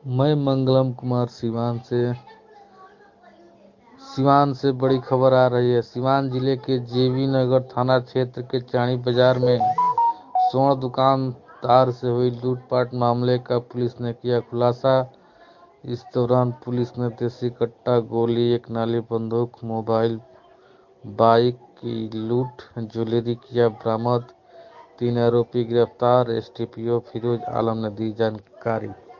मैं मंगलम कुमार सिवान से बड़ी खबर आ रही है। सिवान जिले के जेबी नगर थाना क्षेत्र के चाणी बाजार में स्वर्ण दुकानदार से हुई लूटपाट मामले का पुलिस ने किया खुलासा। इस दौरान पुलिस ने देसी कट्टा, गोली, एक नाली बंदूक, मोबाइल, बाइक की लूट, ज्वेलरी किया बरामद। 3 आरोपी गिरफ्तार। एसडीपीओ फिरोज आलम ने दी जानकारी।